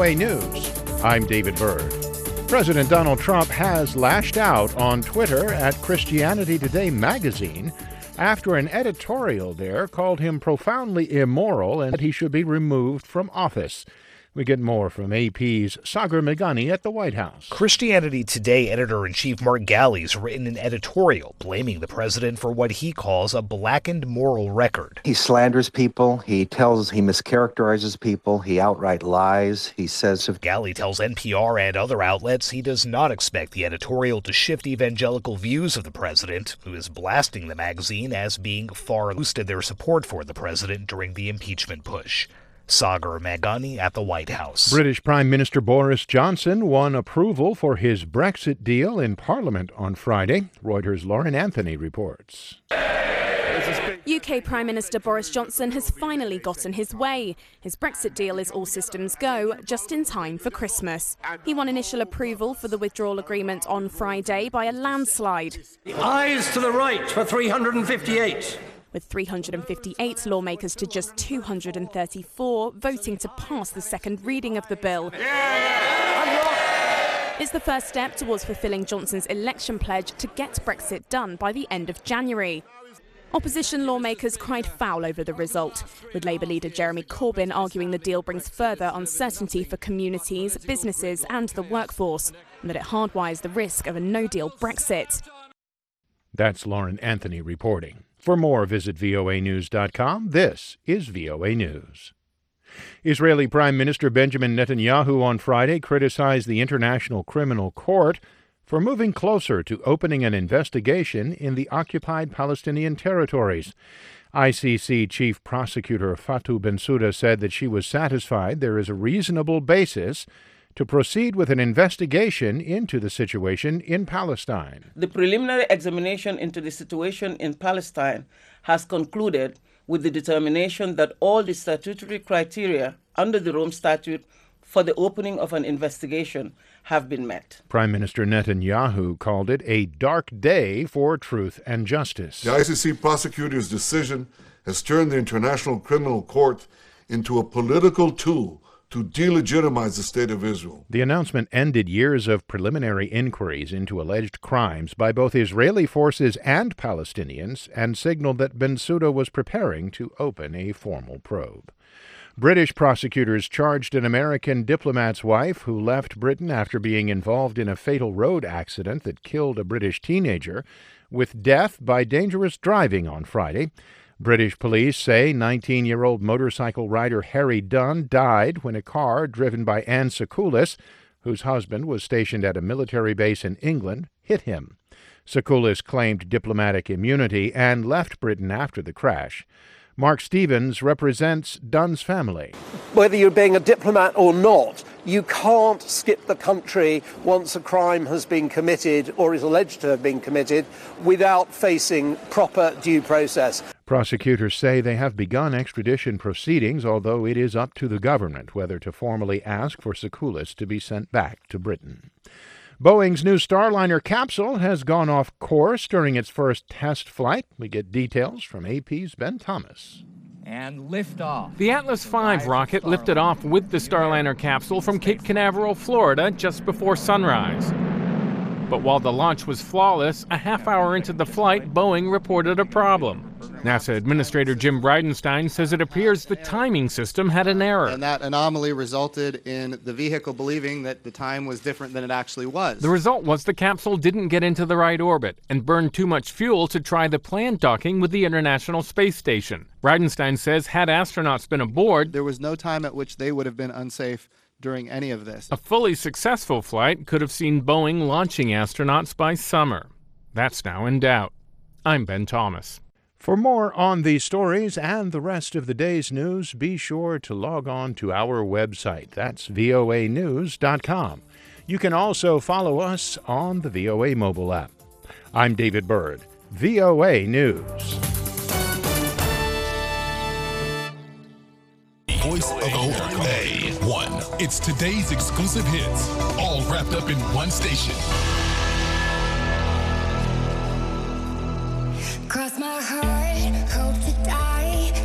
VOA News. I'm David Byrd. President Donald Trump has lashed out on Twitter at Christianity Today magazine after an editorial there called him profoundly immoral and that he should be removed from office. We get more from AP's Sagar Meghani at the White House. Christianity Today editor-in-chief Mark Galli has written an editorial blaming the president for what he calls a blackened moral record. He slanders people. He mischaracterizes people. He outright lies. He says Galli tells NPR and other outlets he does not expect the editorial to shift evangelical views of the president, who is blasting the magazine as being far boosted their support for the president during the impeachment push. Sagar Meghani at the White House. British Prime Minister Boris Johnson won approval for his Brexit deal in Parliament on Friday. Reuters' Lauren Anthony reports. UK Prime Minister Boris Johnson has finally gotten his way. His Brexit deal is all systems go, just in time for Christmas. He won initial approval for the withdrawal agreement on Friday by a landslide. The ayes to the right for 358. With 358 lawmakers to just 234 voting to pass the second reading of the bill. It's the first step towards fulfilling Johnson's election pledge to get Brexit done by the end of January. Opposition lawmakers cried foul over the result, with Labour leader Jeremy Corbyn arguing the deal brings further uncertainty for communities, businesses and the workforce, and that it hardwires the risk of a no-deal Brexit. That's Lauren Anthony reporting. For more, visit voanews.com. This is VOA News. Israeli Prime Minister Benjamin Netanyahu on Friday criticized the International Criminal Court for moving closer to opening an investigation in the occupied Palestinian territories. ICC Chief Prosecutor Fatou Bensouda said that she was satisfied there is a reasonable basis to proceed with an investigation into the situation in Palestine. The preliminary examination into the situation in Palestine has concluded with the determination that all the statutory criteria under the Rome Statute for the opening of an investigation have been met. Prime Minister Netanyahu called it a dark day for truth and justice. The ICC prosecutor's decision has turned the International Criminal Court into a political tool to delegitimize the State of Israel. The announcement ended years of preliminary inquiries into alleged crimes by both Israeli forces and Palestinians and signaled that Bensouda was preparing to open a formal probe. British prosecutors charged an American diplomat's wife who left Britain after being involved in a fatal road accident that killed a British teenager with death by dangerous driving on Friday. British police say 19-year-old motorcycle rider Harry Dunn died when a car driven by Anne Sakoulis, whose husband was stationed at a military base in England, hit him. Sakoulis claimed diplomatic immunity and left Britain after the crash. Mark Stevens represents Dunn's family. Whether you're being a diplomat or not, you can't skip the country once a crime has been committed or is alleged to have been committed without facing proper due process. Prosecutors say they have begun extradition proceedings, although it is up to the government whether to formally ask for Sakoulis to be sent back to Britain. Boeing's new Starliner capsule has gone off course during its first test flight. We get details from AP's Ben Thomas. And liftoff. The Atlas V rocket lifted off with the Starliner capsule from Cape Canaveral, Florida, just before sunrise. But while the launch was flawless, a half hour into the flight, Boeing reported a problem. NASA Administrator Jim Bridenstine says it appears the timing system had an error. And that anomaly resulted in the vehicle believing that the time was different than it actually was. The result was the capsule didn't get into the right orbit and burned too much fuel to try the planned docking with the International Space Station. Bridenstine says had astronauts been aboard, there was no time at which they would have been unsafe during any of this. A fully successful flight could have seen Boeing launching astronauts by summer. That's now in doubt. I'm Ben Thomas. For more on these stories and the rest of the day's news, be sure to log on to our website. That's voanews.com. You can also follow us on the VOA mobile app. I'm David Byrd, VOA News. Voice of Hope, A1. It's today's exclusive hits, all wrapped up in one station.